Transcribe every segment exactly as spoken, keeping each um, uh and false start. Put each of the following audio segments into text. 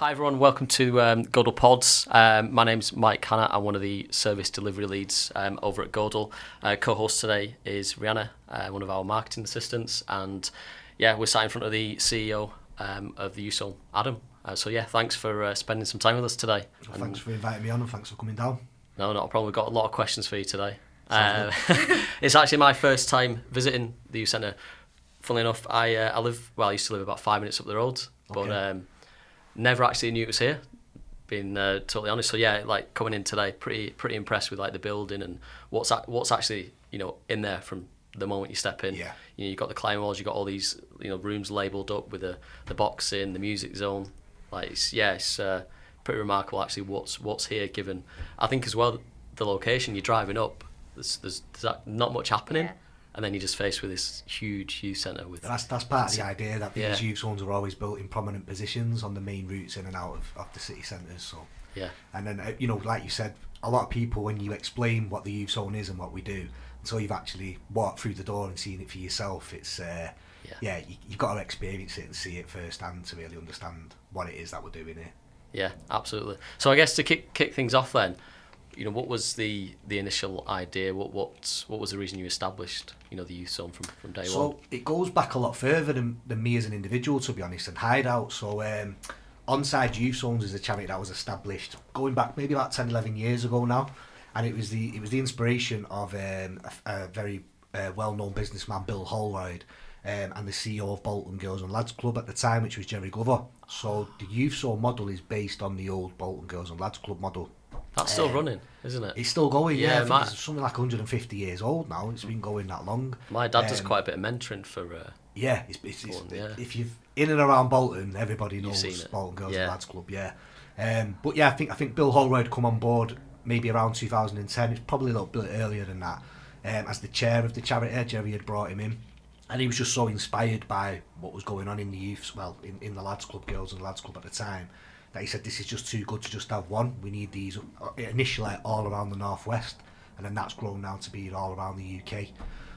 Hi everyone, welcome to um, Godel Pods. Um, my name's Mike Hanna. I'm one of the service delivery leads um, over at Godel. Uh, co-host today is Rihanna, uh, one of our marketing assistants, and yeah, we're sat in front of the C E O um, of the Youth Zone, Adam. Uh, so yeah, thanks for uh, spending some time with us today. Well, thanks for inviting me on and thanks for coming down. No, not a problem. We've got a lot of questions for you today. Uh, it's actually my first time visiting the youth centre. Funnily enough, I uh, I live well. I used to live about five minutes up the road, but Okay. um, never actually knew it was here. Being uh, totally honest, so yeah, like coming in today, pretty pretty impressed with like the building and what's a- what's actually you know in there from the moment you step in. Yeah. You know, you've got the climb walls, you've got all these you know rooms labelled up with the the boxing, the music zone. Like it's, yeah, it's uh, pretty remarkable actually what's what's here. Given I think as well the location, you're driving up. There's there's, there's not much happening. Yeah. And then you're just faced with this huge youth centre with... That's that's part of the idea that these Yeah. youth zones are always built in prominent positions on the main routes in and out of, of the city centres. So, Yeah. and then uh, you know, like you said, a lot of people when you explain what the youth zone is and what we do, until you've actually walked through the door and seen it for yourself, it's uh, Yeah. yeah, you, you've got to experience it and see it firsthand to really understand what it is that we're doing here. Yeah, absolutely. So I guess to kick kick things off then, you know, what was the, the initial idea? What what what was the reason you established, you know, the youth zone from, from day So one? it goes back a lot further than, than me as an individual, to be honest, and Hideout. So um, Onside Youth Zones is a charity that was established going back maybe about ten, eleven years ago now, and it was the it was the inspiration of um, a, a very uh, well-known businessman, Bill Holroyd, um, and the C E O of Bolton Girls and Lads Club at the time, which was Jerry Glover. So the Youth Zone model is based on the old Bolton Girls and Lads Club model. That's still um, running, isn't it? It's still going, yeah. Yeah, I think my- it's something like one hundred fifty years old now. It's been going that long. My dad does Um, quite a bit of mentoring for... Uh, Yeah, it's, it's, it's, Bolton, yeah. if you've in and around Bolton, everybody You've knows seen it. Bolton Girls Yeah. and Lads Club. Yeah, um, but yeah, I think I think Bill Holroyd come on board maybe around two thousand ten. It's probably a little bit earlier than that. Um, as the chair of the charity, Jerry had brought him in, and he was just so inspired by what was going on in the youths, well, in, in the Lads Club, Girls and Lads Club at the time, that he said this is just too good to just have one. We need these uh, initially all around the northwest, and then that's grown now to be all around the U K.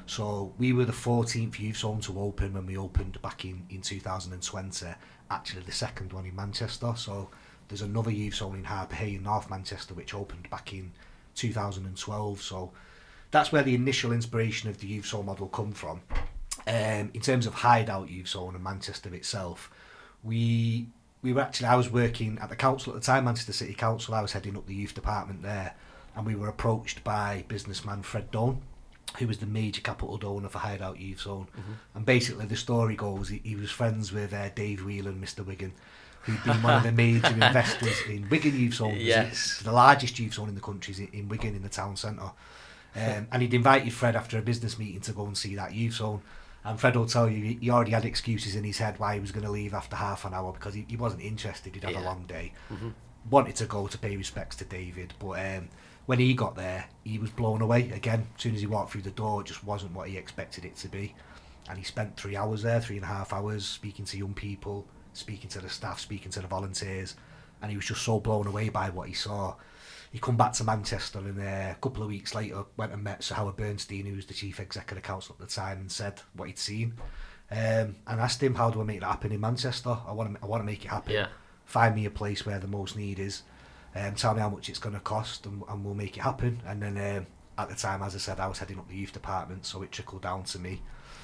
So we were the fourteenth youth zone to open when we opened back in, in two thousand twenty, actually the second one in Manchester. So there's another youth zone in Harper Hay in North Manchester which opened back in two thousand twelve. So that's where the initial inspiration of the youth zone model come from. Um, in terms of Hideout Youth Zone and Manchester itself, we we were actually, I was working at the council at the time, Manchester City Council. I was heading up the youth department there, and we were approached by businessman Fred Doan, who was the major capital donor for Hideout Youth Zone. Mm-hmm. And basically the story goes, he, he was friends with uh, Dave Whelan, Mister Wigan, who'd been one of the major investors in Wigan Youth Zone. Yes. The largest youth zone in the country is in, in Wigan, in the town centre. Um, and he'd invited Fred after a business meeting to go and see that youth zone. And Fred will tell you, he- he already had excuses in his head why he was going to leave after half an hour, because he, he wasn't interested, he'd had Yeah. a long day. Mhm. Wanted to go to pay respects to David, but um, when he got there, he was blown away again. As soon as he walked through the door, it just wasn't what he expected it to be. And he spent three hours there, three and a half hours, speaking to young people, speaking to the staff, speaking to the volunteers, and he was just so blown away by what he saw. He come back to Manchester, and uh, a couple of weeks later went and met Sir Howard Bernstein, who was the chief exec of the council at the time, and said what he'd seen, um, and asked him, how do I make that happen in Manchester? I want to I want to make it happen. Yeah. Find me a place where the most need is, um, tell me how much it's going to cost, and, and we'll make it happen. And then um, at the time, as I said, I was heading up the youth department, so it trickled down to me.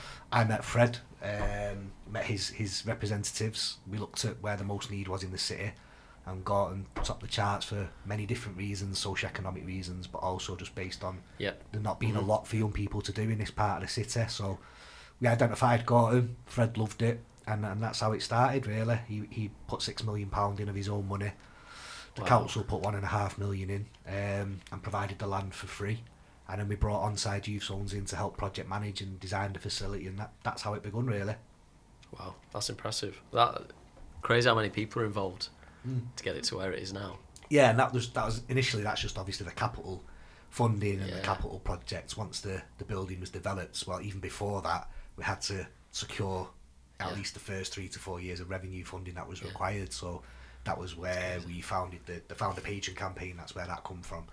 I met Fred, um, met his, his representatives. We looked at where the most need was in the city, and got and topped the charts for many different reasons, socio-economic reasons, but also just based on Yep. there not being Mhm. a lot for young people to do in this part of the city. So we identified Gorton, Fred loved it, and, and that's how it started really. He he put six million pounds in of his own money. The Wow. council put one and a half million in, um, and provided the land for free. And then we brought Onside Youth Zones in to help project manage and design the facility, and that, that's how it begun really. Wow, that's impressive. That crazy how many people are involved Mm. to get it to where it is now. Yeah, and that was that was initially that's just obviously the capital funding and Yeah. the capital projects. Once the, the building was developed, well, even before that, we had to secure at Yeah. least the first three to four years of revenue funding that was Yeah. required. So that was where we founded the the Founder Patron campaign. That's where that come from.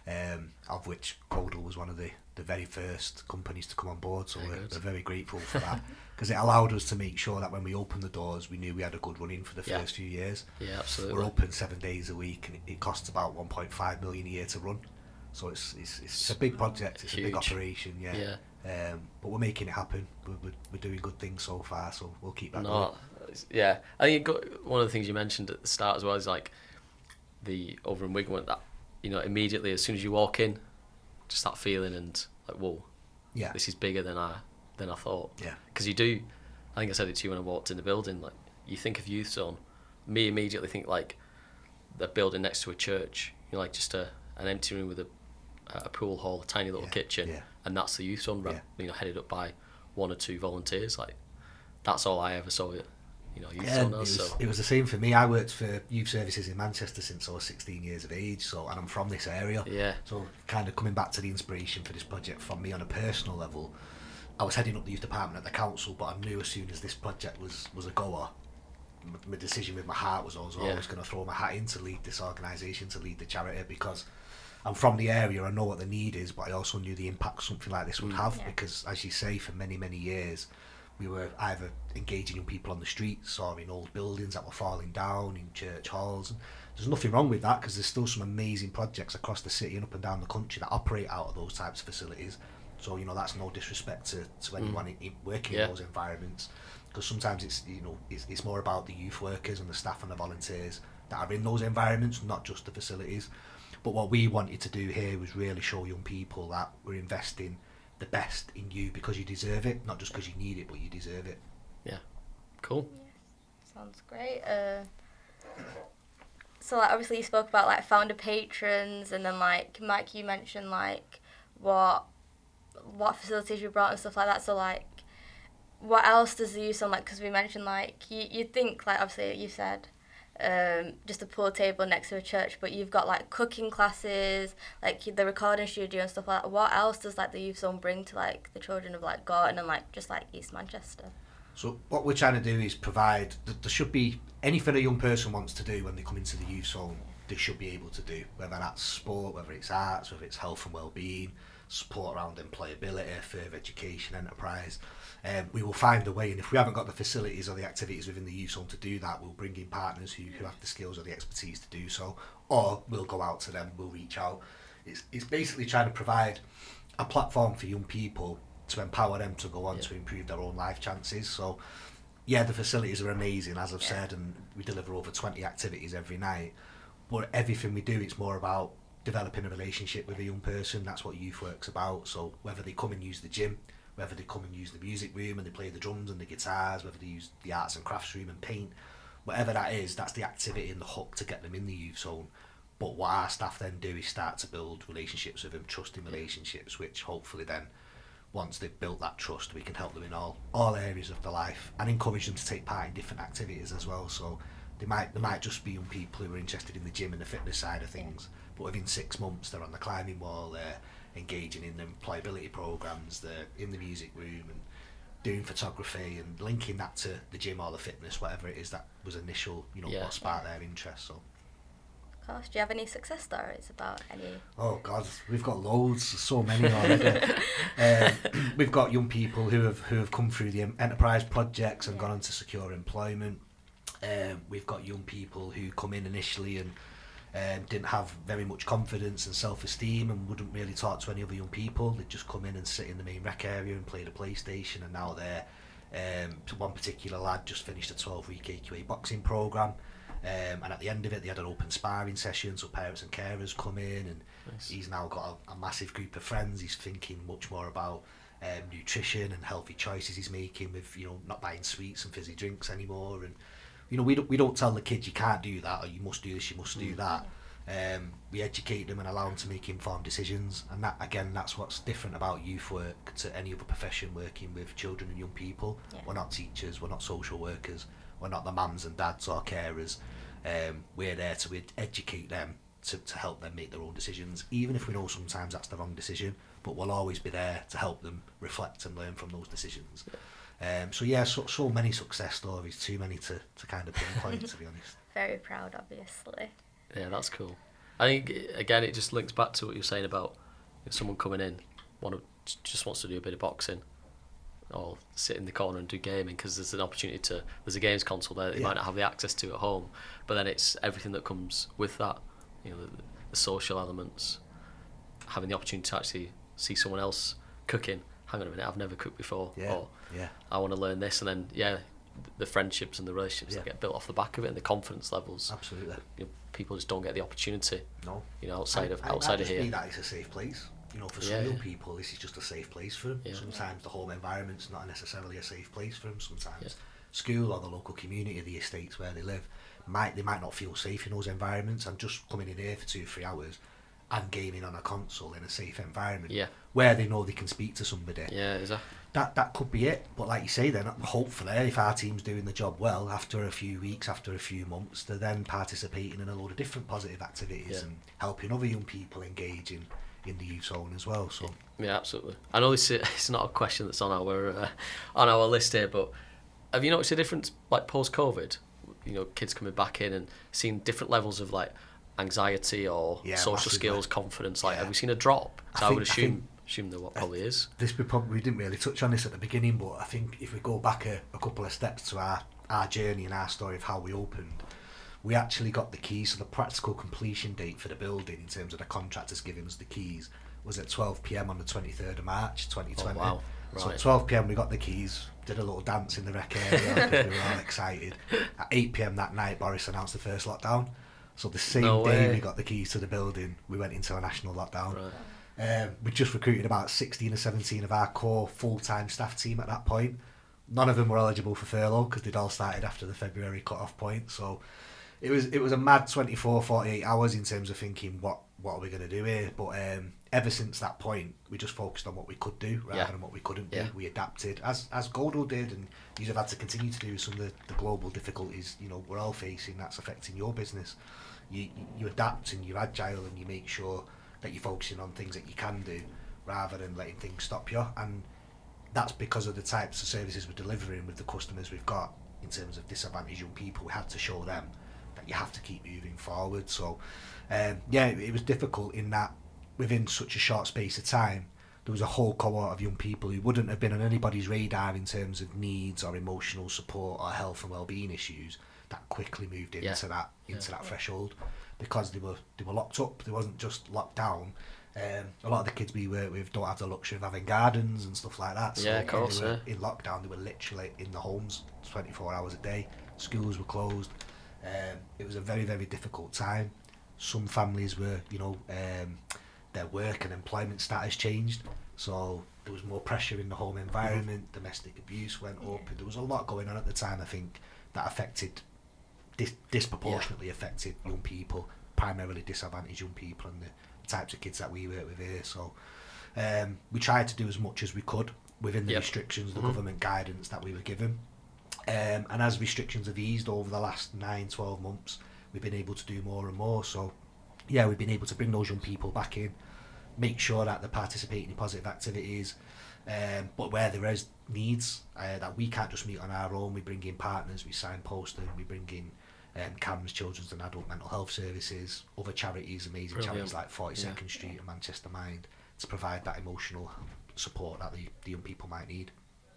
um, of which Godal was one of the, the very first companies to come on board, so we're, we're very grateful for that, because it allowed us to make sure that when we opened the doors, we knew we had a good run-in for the Yeah. first few years. Yeah, absolutely. We're open seven days a week, and it, it costs about one point five million a year to run. So it's it's, it's a big project, it's Huge. a big operation, yeah. Yeah. Um, but we're making it happen. We're, we're, we're doing good things so far, so we'll keep that No, going. it's- yeah. I think it got, one of the things you mentioned at the start as well is like the over in Wigan, that, you know, immediately as soon as you walk in, just that feeling and like, whoa, Yeah, this is bigger than I than I thought. yeah, Because you do, I think I said it to you when I walked in the building, like you think of Youth Zone, me immediately think like the building next to a church, you know, like just a an empty room with a a pool hall, a tiny little Yeah, kitchen, yeah. and that's the Youth Zone, run, Yeah. you know, headed up by one or two volunteers. Like that's all I ever saw it, you know, Youth Yeah, Zone it as. was, So it was the same for me. I worked for youth services in Manchester since I was sixteen years of age, so and I'm from this area. yeah, So kind of coming back to the inspiration for this project from me on a personal level, I was heading up the youth department at the council, but I knew as soon as this project was, was a goer, m- my decision with my heart was I was Yeah. always going to throw my hat in to lead this organisation, to lead the charity, because I'm from the area, I know what the need is, but I also knew the impact something like this would Mm. have, Yeah. because as you say, for many, many years, we were either engaging young people on the streets or in old buildings that were falling down, in church halls. And there's nothing wrong with that, because there's still some amazing projects across the city and up and down the country that operate out of those types of facilities. So, you know, that's no disrespect to, to anyone in, in working Yeah. in those environments, because sometimes it's, you know, it's, it's more about the youth workers and the staff and the volunteers that are in those environments, not just the facilities. But what we wanted to do here was really show young people that we're investing the best in you because you deserve it, not just because you need it, but you deserve it. cool. Sounds great. Uh, so like obviously you spoke about like founder patrons, and then like Mike, you mentioned like what what facilities you brought and stuff like that. So like, what else does the Youth Zone like? Because we mentioned like you you think like obviously you said um, just a pool table next to a church, but you've got like cooking classes, like the recording studio and stuff like that. What else does like the Youth Zone bring to like the children of like Gorton and like just like East Manchester? So what we're trying to do is provide, th- there should be anything a young person wants to do when they come into the youth zone, they should be able to do, whether that's sport, whether it's arts, whether it's health and well-being, support around employability, further education, enterprise. Um, we will find a way, and if we haven't got the facilities or the activities within the youth zone to do that, we'll bring in partners who, who have the skills or the expertise to do so, or we'll go out to them, we'll reach out. It's, it's basically trying to provide a platform for young people to empower them to go on Yeah. to improve their own life chances. So yeah, the facilities are amazing, as I've Yeah. said, and we deliver over twenty activities every night, but everything we do, it's more about developing a relationship with a young person. That's what youth work's about. So whether they come and use the gym, whether they come and use the music room and they play the drums and the guitars, whether they use the arts and crafts room and paint, whatever that is, that's the activity and the hook to get them in the youth zone. But what our staff then do is start to build relationships with them, trusting relationships, which hopefully then, once they've built that trust, we can help them in all, all areas of their life and encourage them to take part in different activities as well. So they might they might just be young people who are interested in the gym and the fitness side of things, but within six months they're on the climbing wall, they're engaging in employability programs, they're in the music room and doing photography and linking that to the gym or the fitness, whatever it is that was initial, you know, Yeah. what sparked their interest. So. Of course. Do you have any success stories about any? Oh God, we've got loads, so many already. um, we've got young people who have who have come through the enterprise projects and Yeah. gone on to secure employment. Um, we've got young people who come in initially and um, didn't have very much confidence and self-esteem and wouldn't really talk to any other young people. They'd just come in and sit in the main rec area and play the PlayStation, and now they're um, to one particular lad just finished a twelve-week A Q A boxing programme. Um, and at the end of it, they had an open sparring session, so parents and carers come in, and Nice. he's now got a, a massive group of friends. He's thinking much more about um, nutrition and healthy choices he's making, with, you know, not buying sweets and fizzy drinks anymore. And you know, we don't we don't tell the kids you can't do that or you must do this, you must do that. Um, we educate them and allow them to make informed decisions, and that again, that's what's different about youth work to any other profession working with children and young people. Yeah. We're not teachers, we're not social workers, we're not the mums and dads or carers. Um, we're there to ed- educate them to, to help them make their own decisions, even if we know sometimes that's the wrong decision, but we'll always be there to help them reflect and learn from those decisions. Um, so yeah, so, so many success stories, too many to, to kind of pinpoint, to be honest. Very proud, obviously. Yeah, that's cool. I think again it just links back to what you're saying about if someone coming in, want to, just wants to do a bit of boxing, or sit in the corner and do gaming because there's an opportunity to. There's a games console there that they Yeah. might not have the access to at home, but then it's everything that comes with that. You know, the, the social elements, having the opportunity to actually see someone else cooking. Hang on a minute, I've never cooked before. Yeah. Or Yeah. I want to learn this, and then yeah, the friendships and the relationships Yeah. that get built off the back of it, and the confidence levels. Absolutely. You know, people just don't get the opportunity. No. You know, outside of I, I, outside I of just here. mean that it's a safe place. You know, for some Yeah, young yeah. people, this is just a safe place for them. Yeah. Sometimes the home environment's not necessarily a safe place for them. Sometimes Yeah. school or the local community, the estates where they live, might they might not feel safe in those environments. And just coming in here for two, three hours and gaming on a console in a safe environment, Yeah. where they know they can speak to somebody. Yeah, exactly. That that could be it. But like you say, then hopefully, if our team's doing the job well, after a few weeks, after a few months, they're then participating in a load of different positive activities Yeah. and helping other young people engage in, in the youth zone as well. So Yeah, absolutely. I know this is, it's not a question that's on our uh, on our list here, but have you noticed a difference, like post-COVID? You know, kids coming back in and seeing different levels of like anxiety or Yeah, social massively. skills, confidence. Like, Yeah. have we seen a drop? 'Cause I I, think- would I assume think- assume there what probably is. this we probably we didn't really touch on this at the beginning, but I think if we go back a, a couple of steps to our, our journey and our story of how we opened, we actually got the keys. So the practical completion date for the building, in terms of the contractors giving us the keys, was at twelve p m on the twenty-third of March twenty twenty. Oh, wow. So Right. at twelve p m we got the keys, did a little dance in the rec area because we were all excited. At eight p m that night, Boris announced the first lockdown. So the same No day way. we got the keys to the building, we went into a national lockdown. Right. Um, we just recruited about sixteen or seventeen of our core full-time staff team at that point. None of them were eligible for furlough because they'd all started after the February cut-off point. So it was it was a mad twenty-four, forty-eight hours in terms of thinking, what what are we going to do here? But um, ever since that point, we just focused on what we could do rather Yeah. than what we couldn't do. Yeah. We adapted, as as Godal did, and you have had to continue to do with some of the, the global difficulties, you know, we're all facing, that's affecting your business. You, you you adapt and you're agile and you make sure that you're focusing on things that you can do rather than letting things stop you. And that's because of the types of services we're delivering with the customers we've got in terms of disadvantaged young people. We had to show them that you have to keep moving forward. So um, yeah, it, it was difficult in that within such a short space of time there was a whole cohort of young people who wouldn't have been on anybody's radar in terms of needs or emotional support or health and wellbeing issues that quickly moved into Yeah. that into Yeah. that threshold because they were they were locked up. They wasn't just locked down. Um, a lot of the kids we work with don't have the luxury of having gardens and stuff like that. So Yeah, of when course, they were yeah. in lockdown, they were literally in the homes twenty-four hours a day. Schools were closed. Um, it was a very very difficult time. Some families were, you know, um, their work and employment status changed, so there was more pressure in the home environment. Mm-hmm. Domestic abuse went up. There was a lot going on at the time, I think, that affected dis- disproportionately yeah. affected young people, primarily disadvantaged young people and the types of kids that we work with here. So um, we tried to do as much as we could within the Yep. restrictions, the Mm-hmm. government guidance that we were given. Um, and as restrictions have eased over the last nine, twelve months, we've been able to do more and more. So yeah, we've been able to bring those young people back in, make sure that they're participating in positive activities, um, but where there is needs uh, that we can't just meet on our own, we bring in partners, we signpost them, we bring in um, C A M S, Children's and Adult Mental Health Services, other charities, amazing Brilliant. charities like forty-second Yeah. Street and Manchester Mind, to provide that emotional support that the, the young people might need.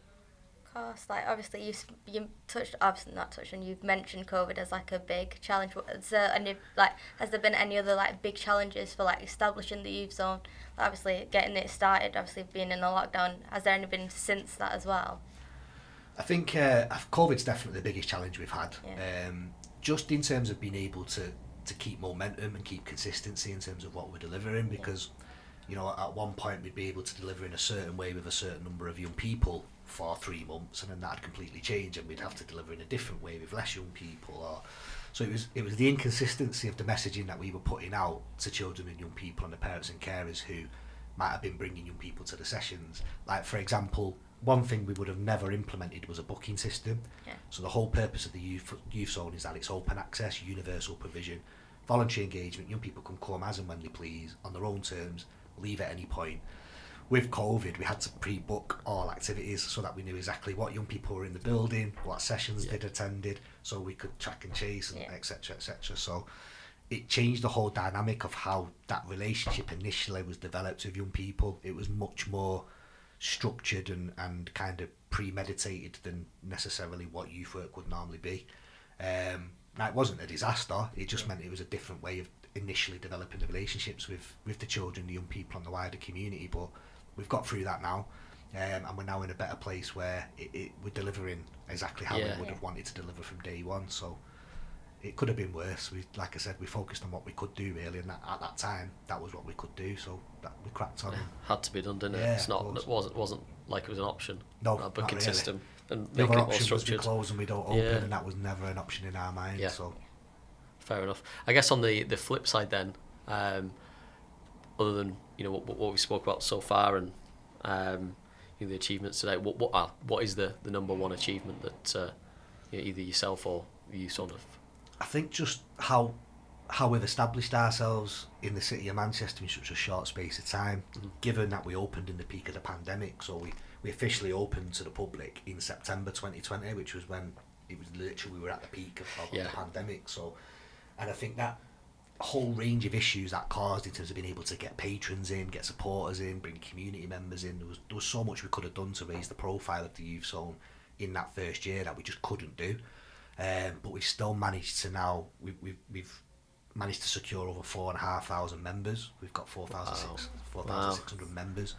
Of course, like obviously you sp- you touched obviously not touched on you've mentioned COVID as like a big challenge. Is there any like has there been any other like big challenges for like establishing the youth zone? Like, obviously getting it started, obviously being in the lockdown. Has there any been since that as well? I think uh, COVID's definitely the biggest challenge we've had. Yeah. Um, just in terms of being able to, to keep momentum and keep consistency in terms of what we're delivering, because you know at one point we'd be able to deliver in a certain way with a certain number of young people for three months, and then that'd completely change, and we'd have to deliver in a different way with less young people. Or so it was. It was the inconsistency of the messaging that we were putting out to children and young people and the parents and carers who might have been bringing young people to the sessions. Like for example, one thing we would have never implemented was a booking system. Yeah. So the whole purpose of the youth youth zone is that it's open access, universal provision, voluntary engagement. Young people can come as and when they please on their own terms, leave at any point. With COVID, we had to pre-book all activities so that we knew exactly what young people were in the building, what sessions Yeah. they'd attended, so we could track and chase, and Yeah. et cetera, et cetera. So it changed the whole dynamic of how that relationship initially was developed with young people. It was much more structured and, and kind of premeditated than necessarily what youth work would normally be. Um, now, it wasn't a disaster, it just meant it was a different way of initially developing the relationships with, with the children, the young people and the wider community, but we've got through that now, um, and we're now in a better place where it, it, we're delivering exactly how Yeah. we would have wanted to deliver from day one. So it could have been worse. We, like I said, we focused on what we could do really, and that, at that time that was what we could do, so that we cracked on. Yeah, had to be done, didn't it? Yeah, it's not. of course. It wasn't. wasn't like it was an option. No, a booking not really. system and The making other it more option was we structured. close and we don't open, Yeah. and that was never an option in our mind. Yeah. So Fair enough. I guess on the, the flip side then, um, other than you know what, what we spoke about so far and um, you know, the achievements today, what what are, what is the, the number one achievement that uh, you know, either yourself or you sort of? I think just how how we've established ourselves in the city of Manchester in such a short space of time, Mm-hmm. given that we opened in the peak of the pandemic. So we, we officially opened to the public in September twenty twenty, which was when it was literally we were at the peak of, of Yeah. the pandemic. So, and I think that whole range of issues that caused in terms of being able to get patrons in, get supporters in, bring community members in, there was there was so much we could have done to raise the profile of the youth zone in that first year that we just couldn't do. Um, but we've still managed to now, we've, we've, we've managed to secure over four and a half thousand members. We've got four thousand six hundred members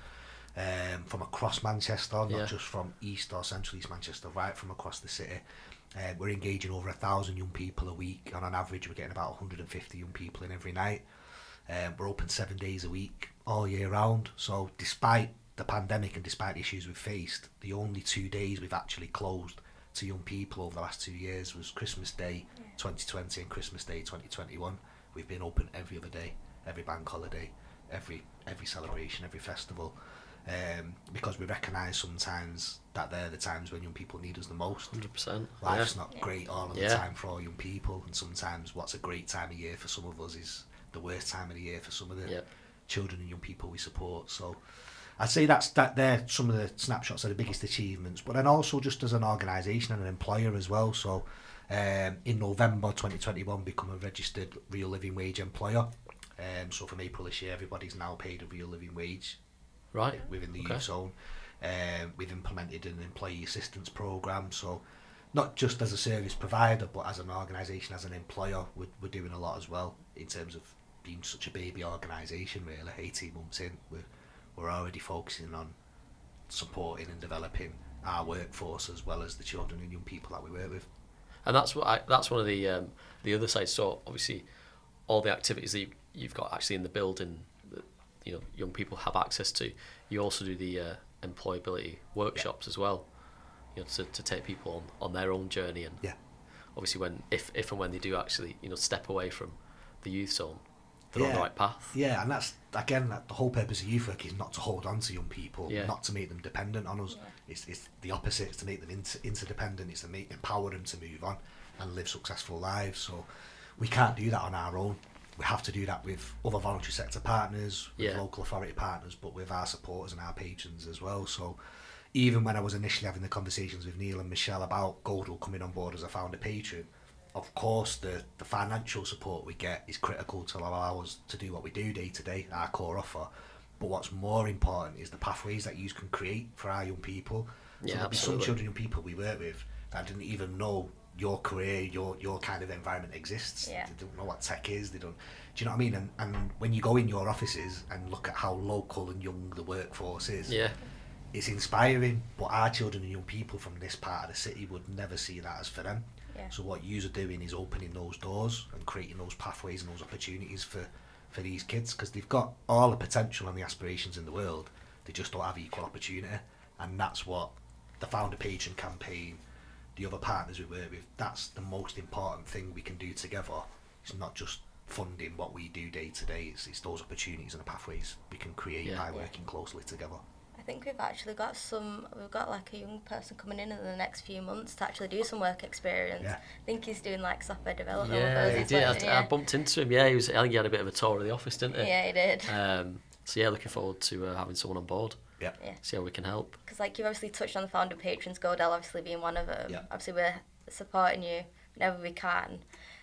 um, from across Manchester, not Yeah. just from East or Central East Manchester, right from across the city. Uh, we're engaging over a thousand young people a week, and on average we're getting about one hundred fifty young people in every night. Um, we're open seven days a week, all year round. So despite the pandemic and despite the issues we've faced, the only two days we've actually closed to young people over the last two years was Christmas Day Yeah. twenty twenty and Christmas Day twenty twenty-one. We've been open every other day, every bank holiday, every every celebration, every festival, um, because we recognise sometimes that they're the times when young people need us the most. one hundred percent. Life's Yeah. not great all of Yeah. the time for all young people, and sometimes what's a great time of year for some of us is the worst time of the year for some of the Yeah. children and young people we support. So I'd say that's that they're some of the snapshots are the biggest achievements, but then also just as an organisation and an employer as well. So um, in November twenty twenty-one become a registered real living wage employer. Um, so from April this year everybody's now paid a real living wage Right. within the Okay. youth zone. Um, we've implemented an employee assistance programme, so not just as a service provider but as an organisation, as an employer, we're, we're doing a lot as well in terms of being such a baby organisation really. eighteen months in, we're, we're already focusing on supporting and developing our workforce as well as the children and young people that we work with. And that's what I, that's one of the um, the other sides. So obviously, all the activities that you, you've got actually in the building that you know young people have access to. You also do the uh, employability workshops as well. You know, to, to take people on, on their own journey, and Yeah. obviously when if if and when they do actually you know step away from the youth zone, they're on Yeah. the right path. Yeah, and that's again that the whole purpose of youth work is not to hold on to young people, Yeah. not to make them dependent on us. Yeah. It's it's the opposite. It's to make them inter- interdependent. It's to make empower them to move on and live successful lives. So we can't do that on our own. We have to do that with other voluntary sector partners, with Yeah. local authority partners, but with our supporters and our patrons as well. So even when I was initially having the conversations with Neil and Michelle about Godal coming on board as a founder patron, of course the, the financial support we get is critical to allow us to do what we do day to day, our core offer. But what's more important is the pathways that you can create for our young people. So Yeah, there'll be absolutely. some children and people we work with that didn't even know your career, your your kind of environment exists. Yeah. They don't know what tech is. They don't. Do you know what I mean? And and when you go in your offices and look at how local and young the workforce is, Yeah. it's inspiring. But our children and young people from this part of the city would never see that as for them. Yeah. So what yous are doing is opening those doors and creating those pathways and those opportunities for, for these kids, because they've got all the potential and the aspirations in the world. They just don't have equal opportunity, and that's what the Founder Patron campaign, the other partners we work with, that's the most important thing we can do together. It's not just funding what we do day to day, it's, it's those opportunities and the pathways we can create Yeah. by Yeah. working closely together. I think we've actually got some, we've got like a young person coming in in the next few months to actually do some work experience. Yeah. I think he's doing like software development Yeah, with he us. did. isn't I, I yeah. bumped into him. Yeah, he was. I think he had a bit of a tour of the office, didn't he? Yeah, he did. Um, so yeah, looking forward to uh, having someone on board. Yeah. Yeah. See how we can help. Because like you obviously touched on the founder patrons, Godal obviously being one of them. Yeah. Obviously we're supporting you whenever we can.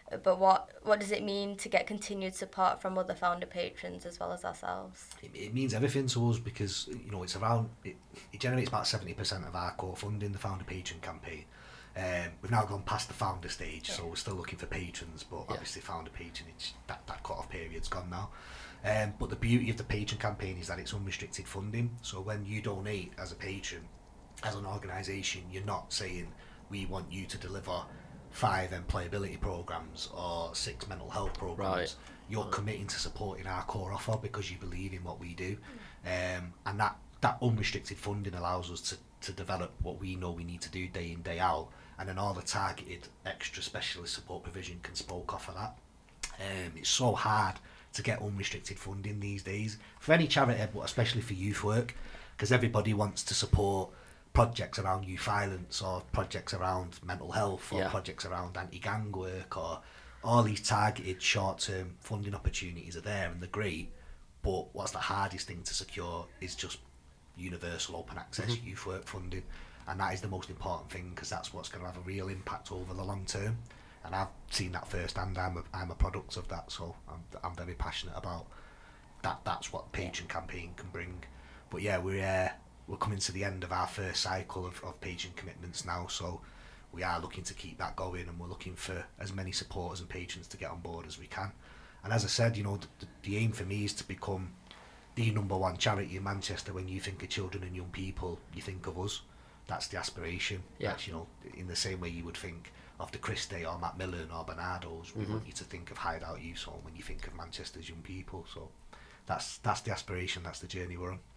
but what what does it mean to get continued support from other founder patrons as well as ourselves? It, it means everything to us because, you know, it's around, it, it generates about seventy percent of our core funding, the founder patron campaign. Um, we've now gone past the founder stage, yeah. so we're still looking for patrons, but yeah. obviously founder patronage, that, that cut-off period's gone now. Um, but the beauty of the patron campaign is that it's unrestricted funding, so when you donate as a patron, as an organisation, you're not saying we want you to deliver five employability programs or six mental health programs. Right. You're right. committing to supporting our core offer because you believe in what we do, um, and that, that unrestricted funding allows us to, to develop what we know we need to do day in, day out, and then all the targeted extra specialist support provision can spoke off of that. Um, it's so hard to get unrestricted funding these days for any charity, but especially for youth work, because everybody wants to support projects around youth violence or projects around mental health or yeah. projects around anti-gang work, or all these targeted short-term funding opportunities are there and they're great, but what's the hardest thing to secure is just universal open access mm-hmm. youth work funding, and that is the most important thing because that's what's going to have a real impact over the long term, and I've seen that firsthand. I'm a, I'm a product of that, so I'm, I'm very passionate about that. That's what Patron campaign can bring. But yeah, we're uh, we're coming to the end of our first cycle of, of patron commitments now, so we are looking to keep that going, and we're looking for as many supporters and patrons to get on board as we can. And as I said, you know, the, the aim for me is to become the number one charity in Manchester. When you think of children and young people, you think of us. That's the aspiration. Yeah. That's, you know, in the same way you would think of the Christie or Macmillan or Bernardo's, we mm-hmm. want you to think of Hideout Youth Home when you think of Manchester's young people. So that's that's the aspiration, that's the journey we're on.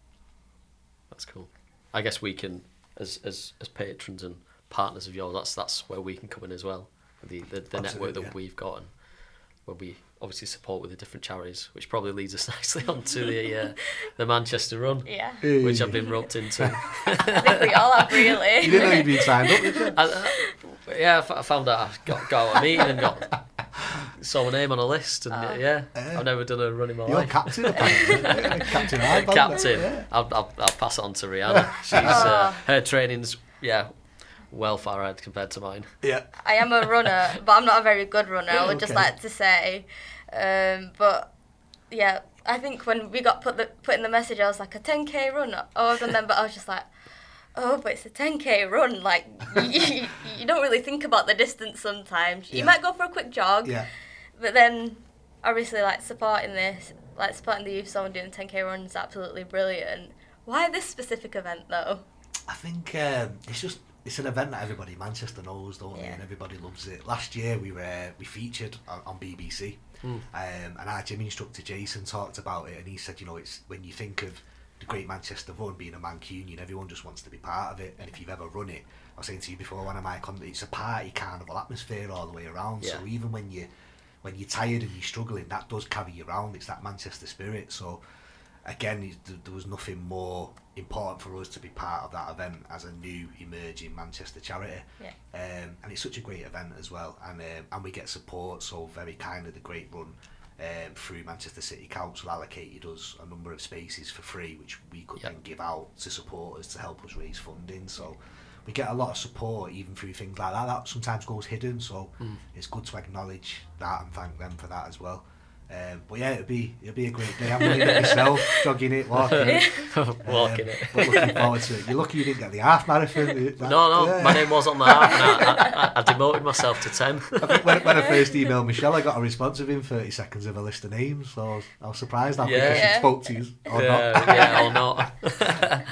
That's cool. I guess we can, as as as patrons and partners of yours, that's that's where we can come in as well. The the, the network that yeah. we've got, and where we obviously support with the different charities, which probably leads us nicely onto the uh, the Manchester Run, yeah. which I've been roped into. I think we all have, really. You didn't know you'd been signed up, did you? I, uh, yeah, I found out I got, got out a meeting and got saw my name on a list, and uh, yeah, uh, I've never done a run in my you're life. You're captain, apparently. Captain Ivan. Captain. Yeah. I'll, I'll I'll pass it on to Rihanna. She's uh, her training's yeah. well far ahead compared to mine. Yeah. I am a runner, but I'm not a very good runner, I would okay. just like to say. Um, but yeah, I think when we got put the put in the message, I was like, a ten K run. Oh, I've done them, but I was just like, oh, but it's a ten K run. Like, you, you don't really think about the distance sometimes. You yeah. might go for a quick jog, yeah. but then obviously like supporting this, like supporting the youth zone doing ten K runs is absolutely brilliant. Why this specific event though? I think um, it's just it's an event that everybody in Manchester knows, don't yeah. they? And everybody loves it. Last year we were we featured on, on B B C, mm. um, and our gym instructor Jason talked about it, and he said, you know, it's when you think of the Great Manchester Run being a Mancunian, everyone just wants to be part of it. And if you've ever run it, I was saying to you before, one of my con- it's a party carnival atmosphere all the way around. Yeah. So even when you when you're tired and you're struggling, that does carry you around. It's that Manchester spirit. So again, there was nothing more important for us to be part of that event as a new emerging Manchester charity. Yeah. Um, and it's such a great event as well, and um, and we get support so very kindly. The Great Run um, through Manchester City Council allocated us a number of spaces for free, which we could yep. then give out to supporters to help us raise funding. So we get a lot of support even through things like that. That sometimes goes hidden, so mm. it's good to acknowledge that and thank them for that as well. Um, but yeah, it'll be it'll be a great day. I'm doing it myself, jogging it, walking it, walking um, it. But looking forward to it. You're lucky you didn't get the half marathon. That, no, no, yeah. my name was on the half, and I, I, I demoted myself to ten. I think when, when I first emailed Michelle, I got a response within thirty seconds of a list of names. So I was, I was surprised how yeah. quickly she spoke to you, or yeah, not. yeah, or not.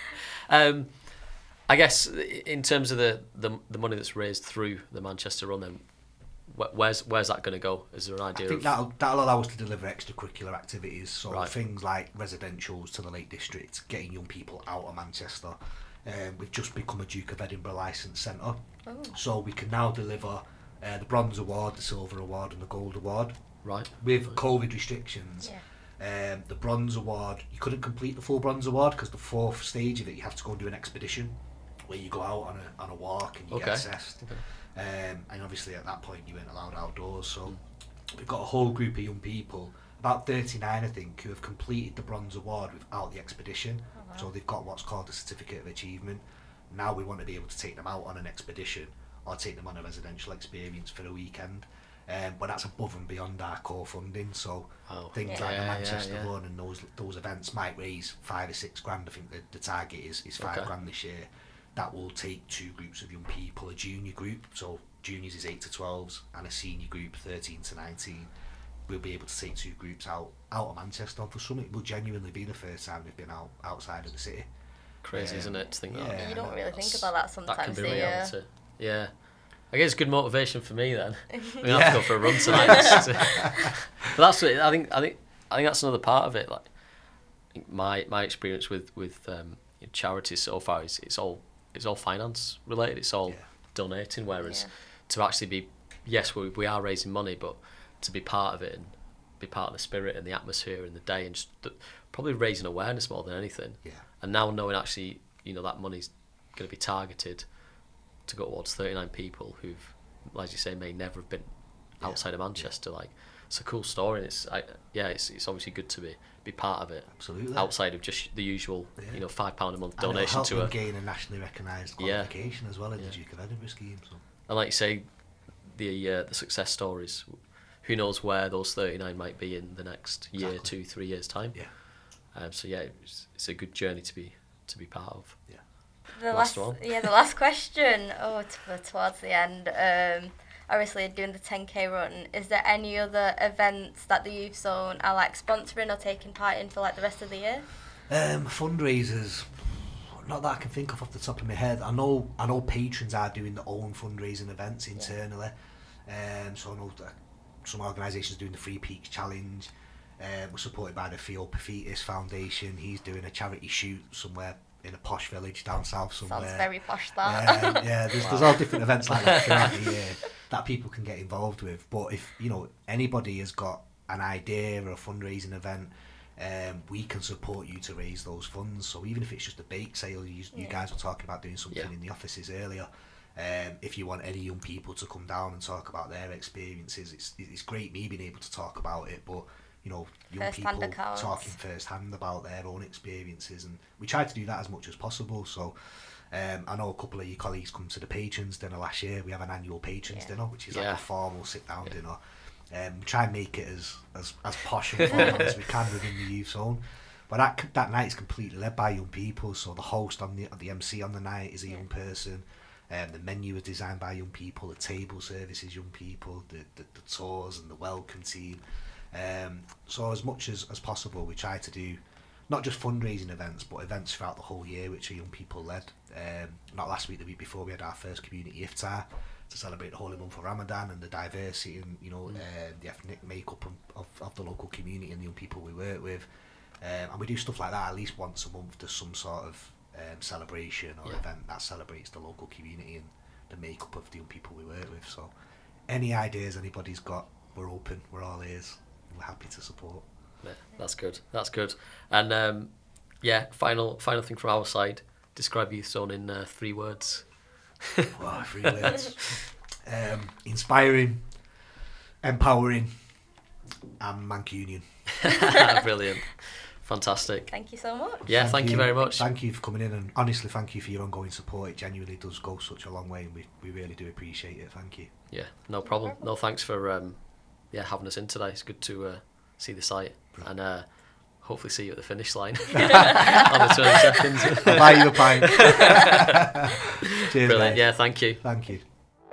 um, I guess in terms of the, the the money that's raised through the Manchester Run, then. Where's where's that going to go? Is there an idea? I think of... that'll that'll allow us to deliver extracurricular activities. So right. things like residentials to the Lake District, getting young people out of Manchester. Um, we've just become a Duke of Edinburgh licensed centre, oh. so we can now deliver uh, the Bronze Award, the Silver Award, and the Gold Award. Right. With COVID restrictions, yeah. um, the Bronze Award, you couldn't complete the full Bronze Award because the fourth stage of it, you have to go and do an expedition where you go out on a on a walk and you okay. get assessed. Okay. Um, and obviously at that point you weren't allowed outdoors, so mm. we've got a whole group of young people, about thirty-nine I think, who have completed the Bronze Award without the expedition. Oh, wow. So they've got what's called a Certificate of Achievement. Now we want to be able to take them out on an expedition or take them on a residential experience for a weekend. Um, but that's above and beyond our core funding. So Oh, things yeah. like the Yeah, Manchester yeah, yeah. Run and those those events might raise five or six grand. I think the, the target is, is five Okay. grand this year. That will take two groups of young people, a junior group, so juniors is eight to twelves, and a senior group, thirteen to nineteen. We'll be able to take two groups out out of Manchester. And for some, it will genuinely be the first time they've been out outside of the city. Crazy, Yeah. isn't it, to think Yeah. that? You don't really think That's- about that That can sometimes, be do you? reality. Yeah. I guess it's good motivation for me then. I'm gonna Yeah. have to go for a run tonight. Just to- but that's what I think. I think. I think that's another part of it. Like, I think my my experience with with um, charities so far is it's all it's all finance related. It's all Yeah. donating. Whereas Yeah. to actually be, yes, we we are raising money, but to be part of it and be part of the spirit and the atmosphere and the day and just the, probably raising awareness more than anything. Yeah. And now knowing actually, you know, that money's going to be targeted to go towards thirty-nine people who've, as you say, may never have been outside of Manchester. Like, it's a cool story. And it's, I, yeah, it's it's obviously good to be be part of it. Absolutely. Outside of just the usual, Yeah. you know, five pound a month And it'll donation help to them a. gain a nationally recognised Yeah. qualification as well in Yeah. the Duke of Edinburgh scheme. So. And like you say, the uh, the success stories. Who knows where those thirty-nine might be in the next year, Exactly. two, three years time. Yeah. Um, so yeah, it's, it's a good journey to be to be part of. Yeah. The Last last, one. yeah, the last question. Oh, t- towards the end. Um, obviously doing the ten K run. Is there any other events that the Youth Zone are like sponsoring or taking part in for like the rest of the year? Um, fundraisers, not that I can think of off the top of my head. I know I know patrons are doing their own fundraising events internally. Um, so I know that some organisations doing the Free Peaks Challenge. Um, we're supported by the Theo Paphitis Foundation. He's doing a charity shoot somewhere in a posh village down south somewhere. Sounds very posh, that. Um, yeah, there's, there's all different events like that throughout the year that people can get involved with. But if you know anybody has got an idea or a fundraising event, um, we can support you to raise those funds. So even if it's just a bake sale, you, you Yeah. guys were talking about doing something Yeah. in the offices earlier. Um, if you want any young people to come down and talk about their experiences, it's it's great me being able to talk about it, but you know, young First-hand people accounts. talking first hand about their own experiences, and we try to do that as much as possible. So um, I know a couple of your colleagues come to the patrons dinner last year. We have an annual patrons Yeah. dinner, which is like Yeah. a formal sit down Yeah. dinner. Um, we try and make it as as, as posh and formal as we can within the youth zone. But that that night is completely led by young people. So the host on the the M C on the night is a young person. Um, the menu is designed by young people. The table service is young people. The the, the tours and the welcome team. Um, so as much as, as possible, we try to do not just fundraising events, but events throughout the whole year, which are young people led. Um, not last week, the week before, we had our first community iftar to celebrate the holy month of Ramadan and the diversity and you know Mm. uh, the ethnic makeup of, of, of the local community and the young people we work with. Um, and we do stuff like that at least once a month. There's some sort of um, celebration or Yeah. event that celebrates the local community and the makeup of the young people we work with. So any ideas anybody's got, we're open, we're all ears. We're happy to support. Yeah, that's good. That's good. And um, yeah, final final thing from our side. Describe Youth Zone in uh, three words. Wow, three words. Um, inspiring, empowering, and Mancunian. Brilliant. Fantastic. Thank you so much. Yeah, thank, you very much. Thank you for coming in, and honestly, thank you for your ongoing support. It genuinely does go such a long way, and we, we really do appreciate it. Thank you. Yeah, no problem. No, thanks for um, yeah having us in today. It's good to uh, see the site and uh, hopefully see you at the finish line on the twenty seconds. I'll buy you a pint. Cheers, Brilliant. guys. Yeah, thank you. Thank you.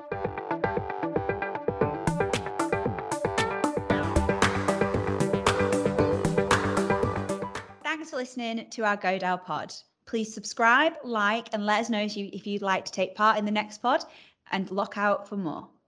Thanks for listening to our Go Down pod. Please subscribe, like, and let us know if, you, if you'd like to take part in the next pod, and look out for more.